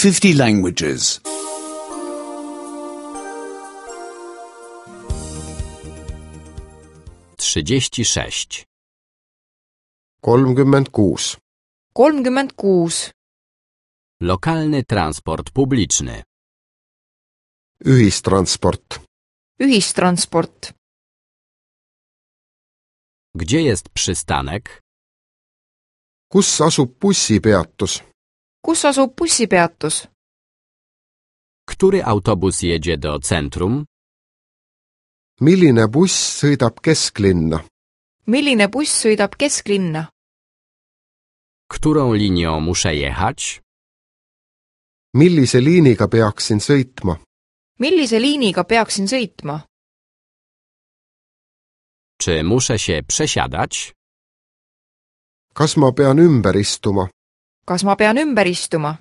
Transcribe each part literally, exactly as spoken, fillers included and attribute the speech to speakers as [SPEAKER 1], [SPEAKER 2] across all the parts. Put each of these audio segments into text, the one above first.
[SPEAKER 1] fifty languages.
[SPEAKER 2] trzydzieści sześć.
[SPEAKER 3] kolmkümmend kuus.
[SPEAKER 4] kolmkümmend kuus.
[SPEAKER 2] Lokalny transport publiczny.
[SPEAKER 3] Ühistransport.
[SPEAKER 4] Ühistransport.
[SPEAKER 2] Gdzie jest przystanek?
[SPEAKER 3] Kus asub bussipeatus?
[SPEAKER 4] Kus asub bussipeatus?
[SPEAKER 2] Który autobus jedzie do centrum?
[SPEAKER 3] Milline buss sõidab kesklinna?
[SPEAKER 4] Milline buss sõidab kesklinna?
[SPEAKER 2] Którą linią muszę jechać?
[SPEAKER 3] Millise liiniga peaksin sõitma?
[SPEAKER 4] Millise liiniga peaksin sõitma?
[SPEAKER 2] Czy muszę się przesiadać?
[SPEAKER 3] Kas ma pean ümber istuma?
[SPEAKER 4] Kas ma pean ümber istuma?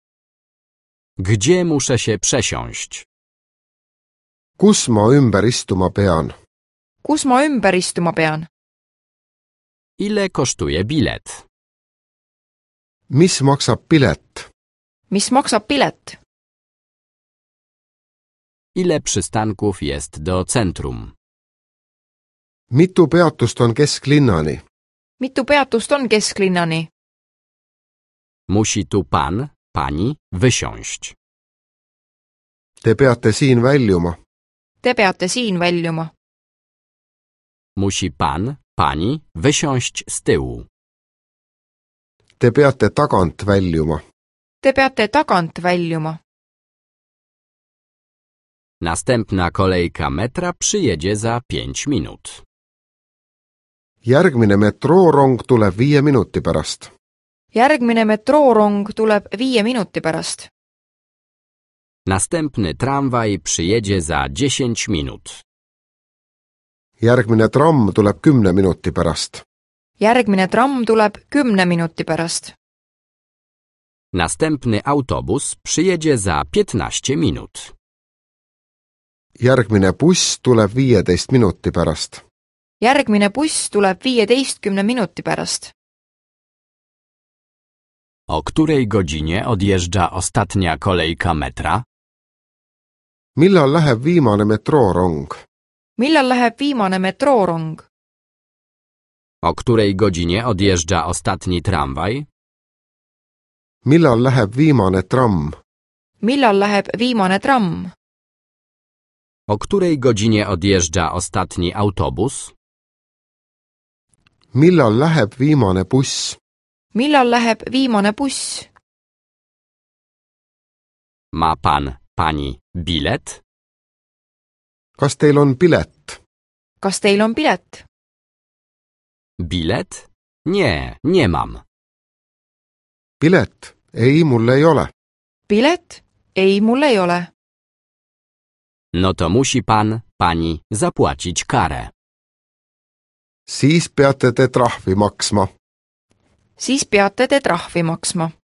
[SPEAKER 2] Gdzie muszę się przesiąść?
[SPEAKER 3] Kus ma ümber istuma pean?
[SPEAKER 4] Kus ma ümber istuma pean?
[SPEAKER 2] Ile kosztuje bilet?
[SPEAKER 3] Mis maksab pilet?
[SPEAKER 4] Mis maksab pilet?
[SPEAKER 2] Ile przystanków jest do centrum?
[SPEAKER 3] Mitu peatust on kesklinnani?
[SPEAKER 4] Mitu peatust on kesklinnani?
[SPEAKER 2] Musi tu pan, pani wysiąść.
[SPEAKER 3] Te peate siin väljuma.
[SPEAKER 4] Te peate siin väljuma.
[SPEAKER 2] Musi pan, pani wysiąść z tyłu.
[SPEAKER 3] Te peate tagant väljuma.
[SPEAKER 4] Te peate tagant väljuma.
[SPEAKER 2] Następna kolejka metra przyjedzie za pięć minut.
[SPEAKER 3] Järgmine metroorong tuleb viie minuti pärast.
[SPEAKER 4] Järgmine metroorong tuleb viie minuti pärast.
[SPEAKER 2] Następny tramwaj przyjedzie za dziesięć minut.
[SPEAKER 3] Järgmine tramm tuleb kümne minuti pärast.
[SPEAKER 4] Järgmine tramm tuleb kümne minuti pärast.
[SPEAKER 2] Następny autobus przyjedzie za piętnaście minut.
[SPEAKER 3] Järgmine buss tuleb viieteist minuti pärast.
[SPEAKER 4] Järgmine buss tuleb viieteistkümne minuti pärast.
[SPEAKER 2] O której godzinie odjeżdża ostatnia kolejka metra?
[SPEAKER 3] Millal läheb viimane metroorong?
[SPEAKER 4] Millal läheb viimane metroorong?
[SPEAKER 2] O której godzinie odjeżdża ostatni tramwaj?
[SPEAKER 3] Millal läheb viimane tramm?
[SPEAKER 4] Millal läheb viimane tramm?
[SPEAKER 2] O której godzinie odjeżdża ostatni autobus?
[SPEAKER 3] Millal läheb viimane buss?
[SPEAKER 4] Millal läheb viimane buss?
[SPEAKER 2] Ma pan, pani bilet?
[SPEAKER 3] Kas teil on pilet?
[SPEAKER 4] Kas teil on pilet?
[SPEAKER 2] Bilet? Nie, nie mam.
[SPEAKER 3] Pilet? Ei, mul ei ole.
[SPEAKER 4] Pilet? Ei, mul ei ole.
[SPEAKER 2] No to musi pan, pani zapłacić karę.
[SPEAKER 3] Siis peate te trahvi maksma.
[SPEAKER 4] Siis peate te trahvi maksma.